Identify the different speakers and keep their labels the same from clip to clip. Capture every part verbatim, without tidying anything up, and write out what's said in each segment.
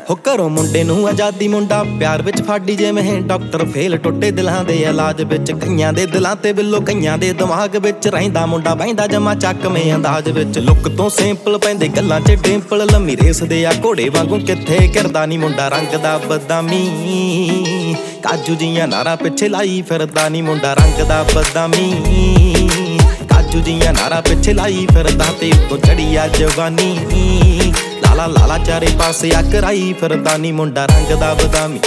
Speaker 1: ਹੋ ਘਰੋਂ ਮੁੰਡੇ ਨੂੰ ਆਜ਼ਾਦੀ ਮੁੰਡਾ ਪਿਆਰ ਵਿੱਚ ਫਾੜੀ ਜਿਵੇਂ ਡਾਕਟਰ ਫੇਲ ਟੁੱਟੇ ਦਿਲਾਂ ਦੇ ਇਲਾਜ ਵਿੱਚ ਕਈਆਂ ਦੇ ਦਿਲਾਂ ਤੇ ਬਿੱਲੋ ਕਈਆਂ ਦੇ ਦਿਮਾਗ ਵਿੱਚ ਰਹਿੰਦਾ ਮੁੰਡਾ ਬਹਿੰਦਾ ਜਮਾ ਚੱਕਵੇਂ ਅੰਦਾਜ਼ ਵਿੱਚ ਲੁੱਕ ਤੋਂ ਸਿੰਪਲ ਪੈਂਦੇ ਗੱਲਾਂ 'ਚ ਡਿੰਪਲ ਲੰਮੀ ਰੇਸ ਦੇ ਆ ਘੋੜੇ ਵਾਂਗੂ ਕਿੱਥੇ ਕਰਦਾ ਨੀ ਮੁੰਡਾ ਰੰਗ ਦਾ ਬਦਾਮੀ ਕਾਜੂ ਜੀਆਂ ਨਾਰਾਂ ਪਿੱਛੇ ਲਾਈ ਫਿਰਦਾ ਨੀ ਮੁੰਡਾ ਰੰਗ ਦਾ ਬਦਾਮੀ ਕਾਜੂ ਜੀਆਂ ਨਾਰਾਂ ਪਿੱਛੇ ਲਾਈ ਫਿਰਦਾ ਤੇ ਉੱਤੋਂ ਚੜੀ ਆ ਜਵਾਨੀ ਲਾਲਾ ਲਾਲਾ ਚਾਰੇ ਪਾਸੇ ਆ ਕਰਾਈ ਫਿਰਦਾ ਨੀ ਮੁੰਡਾ ਰੰਗ ਦਾ ਬਦਾਮੀ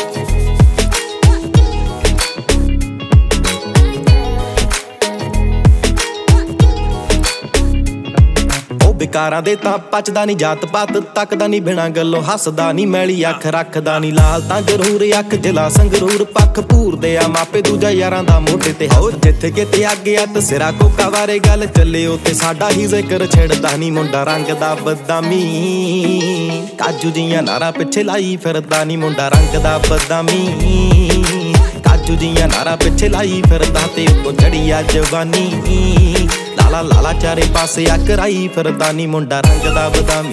Speaker 1: ਬਿਕਾਰਾਂ ਦੇ ਤਾਂ ਪਚਦਾ ਨੀ ਜਾਤ ਪਾਤ ਤੱਕਦਾ ਨੀ ਬਿਨਾਂ ਗੱਲੋਂ ਹੱਸਦਾ ਨੀ ਮੈਲੀ ਅੱਖ ਰੱਖਦਾ ਨੀ ਲਾਲ ਤਾਂ ਜ਼ਰੂਰ ਅੱਖ ਜਿਲਾ ਸੰਗਰੂਰ ਪੱਖ ਭੂਰਦੇ ਆ ਮਾਪੇ ਦੂਜਾ ਯਾਰਾਂ ਦਾ ਮੋਢੇ ਤੇ ਹੋ ਜਿੱਥੇ ਕਿਤੇ ਅੱਗੇ ਆ ਤਸਿਰਾ ਕੋਕਾ ਬਾਰੇ ਗੱਲ ਚੱਲੇ ਉੱਤੇ ਸਾਡਾ ਹੀ ਜ਼ਿਕਰ ਛੇੜਦਾ ਨੀ ਮੁੰਡਾ ਰੰਗ ਦਾ ਬਦਾਮੀ ਕਾਜੂ ਜੀਆਂ ਨਾਰਾਂ ਪਿੱਛੇ ਲਾਈ ਫਿਰਦਾ ਨੀ ਮੁੰਡਾ ਰੰਗ ਦਾ ਬਦਾਮੀ ਕਾਜੂ ਜੀਆਂ ਨਾਰਾਂ ਪਿੱਛੇ ਲਾਈ ਫਿਰਦਾ ਤੇ ਉੱਤੋਂ ਚੜੀ ਆ ਜਵਾਨੀ ਲਾਲਾ ਲਾਲਾ ਚਾਰੇ ਪਾਸੇ ਆ ਕਰਾਈ ਫਿਰਦਾ ਨੀ ਮੁੰਡਾ ਰੰਗ ਦਾ ਬਦਾਮੀ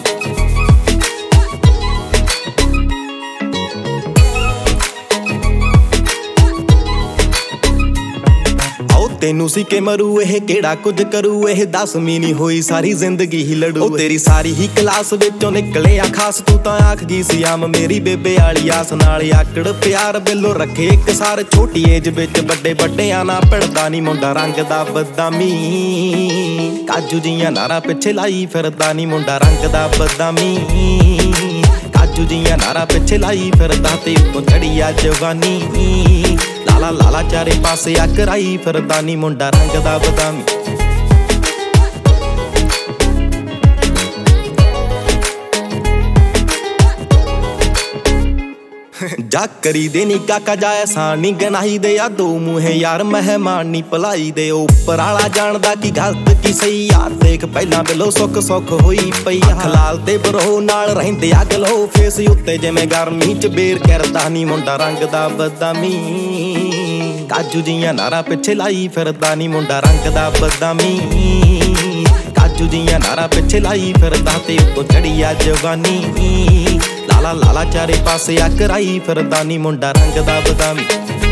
Speaker 1: ਤੈਨੂੰ ਸੀ ਕਿ ਮਰੂ ਇਹ ਕਿਹੜਾ ਕੁਝ ਕਰੂ ਇਹ ਦਸਵੀਂ ਨੀ ਹੋਈ ਸਾਰੀ ਜ਼ਿੰਦਗੀ ਹੀ ਲੜੂ ਉਹ ਤੇਰੀ ਸਾਰੀ ਹੀ ਕਲਾਸ ਵਿੱਚੋਂ ਨਿਕਲੇ ਆ ਖਾਸ ਤੂੰ ਤਾਂ ਆਖ ਗਈ ਸੀ ਆਮ ਮੇਰੀ ਬੇਬੇ ਵਾਲੀ ਆਸ ਨਾਲ ਆਕੜ ਪਿਆਰ ਬਿੱਲੋ ਰੱਖੇ ਇੱਕ ਸਾਰ ਛੋਟੀ ਏਜ ਵਿੱਚ ਵੱਡੇ ਵੱਡਿਆਂ ਨਾ ਭਿੜਦਾ ਨੀ ਮੁੰਡਾ ਰੰਗ ਦਾ ਬਦਾਮੀ ਕਾਜੂ ਜੀਆਂ ਨਾਰਾਂ ਪਿੱਛੇ ਲਾਈ ਫਿਰਦਾ ਨੀ ਮੁੰਡਾ ਰੰਗ ਦਾ ਬਦਾਮੀ ਕਾਜੂ ਜੀਆਂ ਨਾਰਾਂ ਪਿੱਛੇ ਲਾਈ ਫਿਰਦਾ ਤੇ ਉੱਤੋਂ ਚੜੀ ਆ ਜਵਾਨੀ ਲਾਲਾ ਲਾਲਾ ਚਾਰੇ ਪਾਸੇ ਆ ਕਰਾਈ ਫਿਰਦਾ ਨੀ ਮੁੰਡਾ ਰੰਗ ਦਾ ਬਦਾਮੀ ਜਾ ਕਰੀ ਦੇ ਨੀ ਕਾਕਾ ਜਾ ਐਸਾਨ ਨੀ ਗਨਾਹੀ ਦੇ ਆ ਦੋ ਮੂੰਹੇ ਯਾਰ ਮਹਿਮਾਨ ਨੀ ਭਲਾਈ ਦੇ ਉੱਪਰ ਆਲਾ ਜਾਣਦਾ ਕੀ ਗਲਤ ਕੀ ਸਹੀ ਯਾਰ ਦੇਖ ਪਹਿਲਾਂ ਬਿੱਲੋ ਸੁੱਖ ਸੁੱਖ ਹੋਈ ਪਈ ਹਲਾਲ ਤੇ ਬਰੋ ਨਾਲ ਰਹਿੰਦੇ ਆ ਗਲੋ ਫੇਸ ਉੱਤੇ ਜਿਵੇਂ ਗਰਮੀ ਚ ਬੇਰ ਕਰਦਾ ਨੀ ਮੁੰਡਾ ਰੰਗ ਦਾ ਬਦਾਮੀ ਕਾਜੂ ਜੀਆਂ ਨਾਰਾਂ ਪਿੱਛੇ ਲਾਈ ਫਿਰਦਾ ਨੀ ਮੁੰਡਾ ਰੰਗ ਦਾ ਬਦਾਮੀ ਕਾਜੂ ਜੀਆਂ ਨਾਰਾਂ ਪਿੱਛੇ ਲਾਈ ਫਿਰਦਾ ਤੇ ਉੱਤੋਂ ਚੜੀ ਆ ਜਵਾਨੀ ਲਾਲਾ ਲਾਲਾ ਚਾਰੇ ਪਾਸੇ ਆ ਕਰਾਈ ਫਿਰਦਾ ਨੀ ਮੁੰਡਾ ਰੰਗ ਦਾ ਬਦਾਮੀ